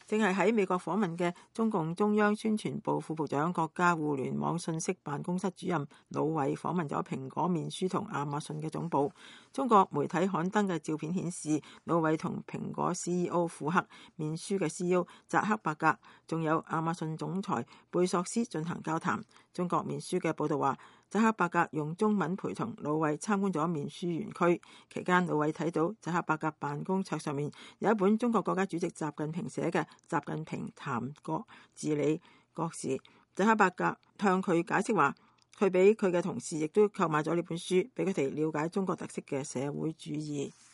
正係喺美國訪問嘅中共中央宣傳部副部長、國家互聯網信息辦公室主任魯偉訪問咗蘋果面書同亞馬遜嘅總部。中國媒體刊登嘅照片顯示，魯偉同蘋果 CEO 庫克、面書嘅 CEO 扎克伯格，仲有亞馬遜總裁貝索斯進行交談。中國面書嘅報導話，扎克伯格用中文陪同魯偉參觀咗面書園區，期間魯偉睇到扎克伯格辦公桌上面有一本中國國家主席習近平寫嘅《習近平談國治理國事》。扎克伯格向佢解釋話，佢俾佢嘅同事亦都購買咗呢本書，俾佢哋了解中國特色嘅社會主義。